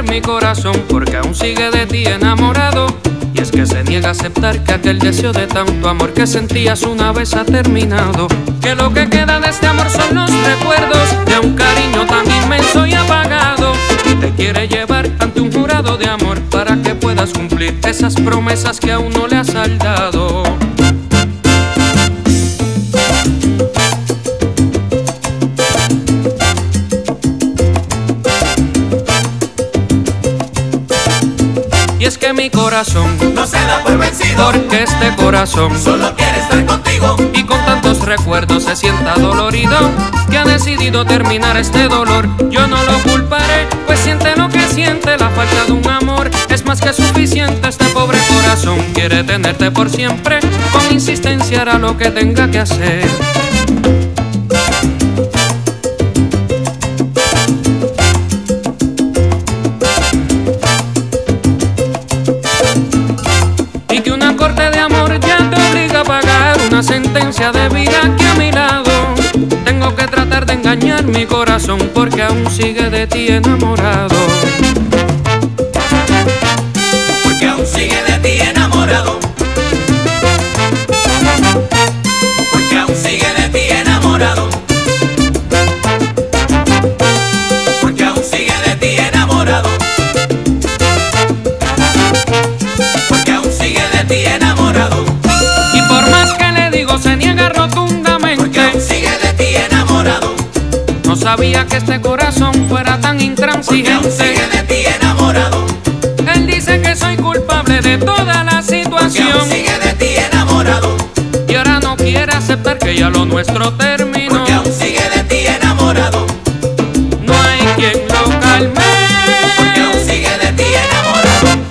mi corazón porque aún sigue de ti enamorado. Y es que se niega a aceptar que aquel deseo de tanto amor que sentías una vez ha terminado. Que lo que queda de este amor son los recuerdos de un cariño tan inmenso y apagado. Y te quiere llevar ante un jurado de amor para que puedas cumplir esas promesas que aún no le has saldado. Y es que mi corazón no se da por vencido, porque este corazón solo quiere estar contigo. Y con tantos recuerdos se sienta dolorido, que ha decidido terminar este dolor. Yo no lo culparé, pues siente lo que siente. La falta de un amor es más que suficiente. Este pobre corazón quiere tenerte por siempre. Con insistencia hará lo que tenga que hacer. Una sentencia de vida que a mi lado tengo que tratar de engañar mi corazón porque aún sigue de ti enamorado. Porque aún sigue de ti enamorado. Porque aún sigue de ti enamorado. Porque aún sigue de ti enamorado. Porque aún sigue de ti enamorado. Y por más que le digo se niega rotundamente. Porque aún sigue de ti enamorado. No sabía que este corazón fuera tan intransigente. Porque aún sigue de ti enamorado. Él dice que soy culpable de toda la situación. Porque aún sigue de ti enamorado. Y ahora no quiere aceptar que ya lo nuestro terminó. Porque aún sigue de ti enamorado. No hay quien lo calme. Porque aún sigue de ti enamorado.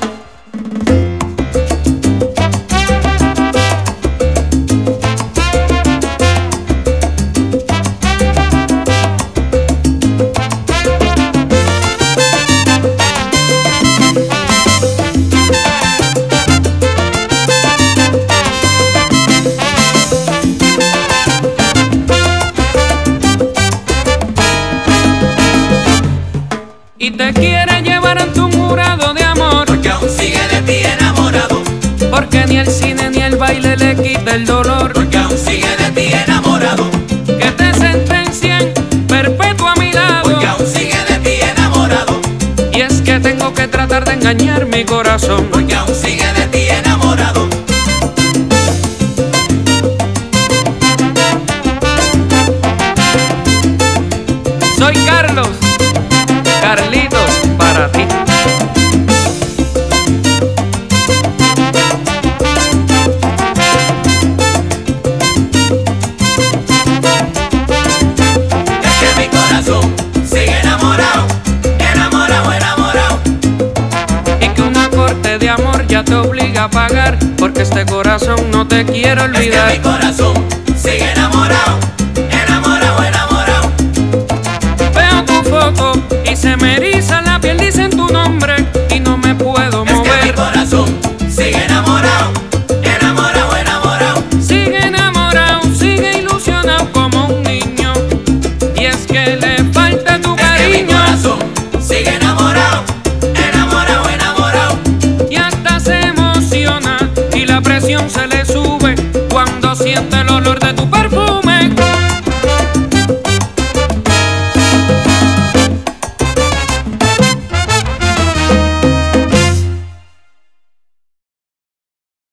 Y te quiere llevar ante un jurado de amor. Porque aún sigue de ti enamorado. Porque ni el cine ni el baile le quita el dolor. Porque aún sigue de ti enamorado. Que te sentencien perpetuo a mi lado. Porque aún sigue de ti enamorado. Y es que tengo que tratar de engañar mi corazón. Porque aún sigue de ti enamorado. Soy Carlos, Carlitos para ti. Es que mi corazón sigue enamorado, enamorado, enamorado. Y que una corte de amor ya te obliga a pagar. Porque este corazón no te quiero Es que olvidar. mi corazón sigue enamorado, enamorado, enamorado. Veo tu foto y se me eriza la piel, dicen tu nombre y no me puedo Es que mi mover. corazón sigue enamorado, enamorado, enamorado. Sigue enamorado, sigue ilusionado como un niño. Y es que le falta tu Es que mi cariño. corazón sigue enamorado, enamorado, enamorado. Y hasta se emociona y la presión se le sube cuando siente el olor de tu perfume.